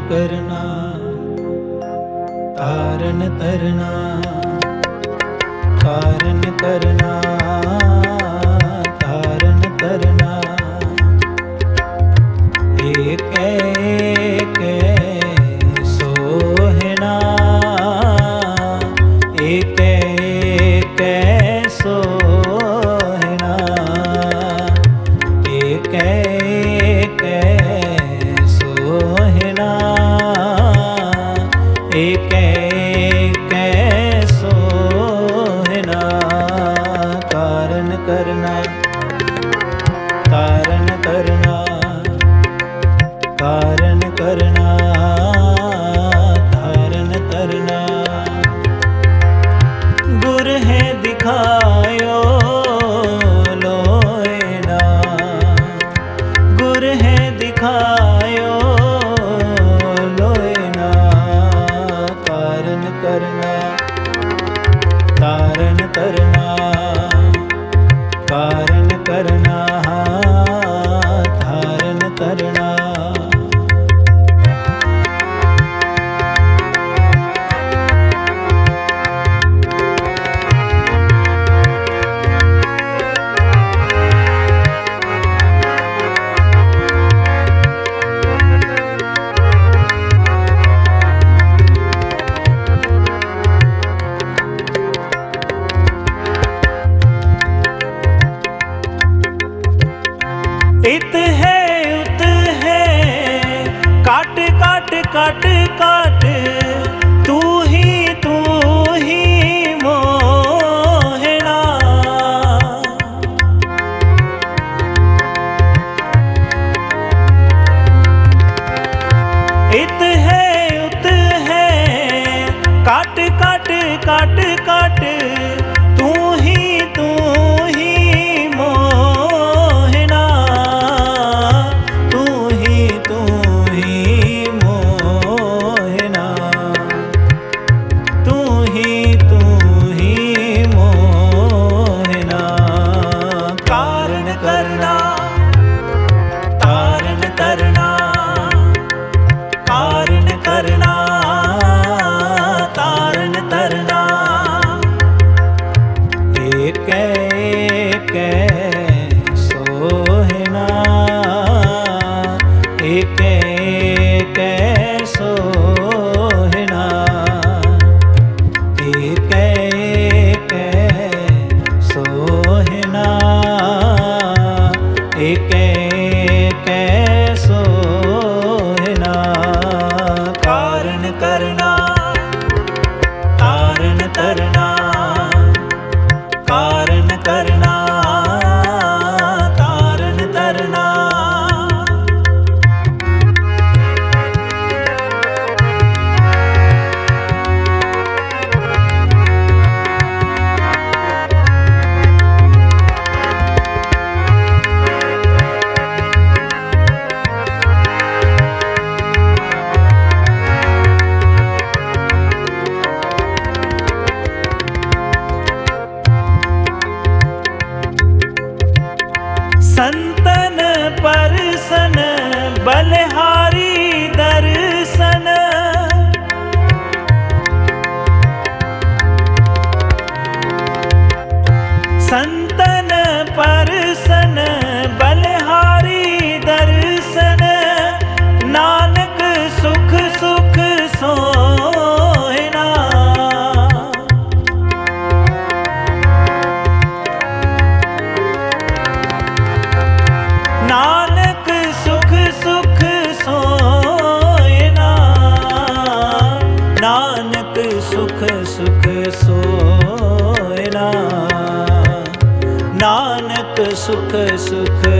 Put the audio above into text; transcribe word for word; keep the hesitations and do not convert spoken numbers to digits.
करना तारन तरना तारन करना तारन तरना एक एक सोहना एक एक सोहना एक एक सोहना एक एक सोहना तारन करना तारन करना तारन करना तारन करना गुर है दिखायो लोयना गुर है दिखायो लोयना तारन करना तारन करना तारन करना तारन करना इत है उत है काट काट काट काट तू ही तू ही मोहना इत है उत है काट काट काट काट तू ही तू ही मोहना तू ही तू ही मोहना तू ही तू ही मोहना कारण करना तारन करना कारण करना तारन तरना एक एक सोहना एक एक सोहना एक एक सोहना एक एक सोहना कारण करना तारन तरना कारण करना तारन तरना संतन परसन बलिहारी दर्शन संतन परसन बलिहारी दर्शन नानक सुख सुख सोहना नानक सुख सुख सोयना नानक सुख सुख सोयना नानक सुख सुख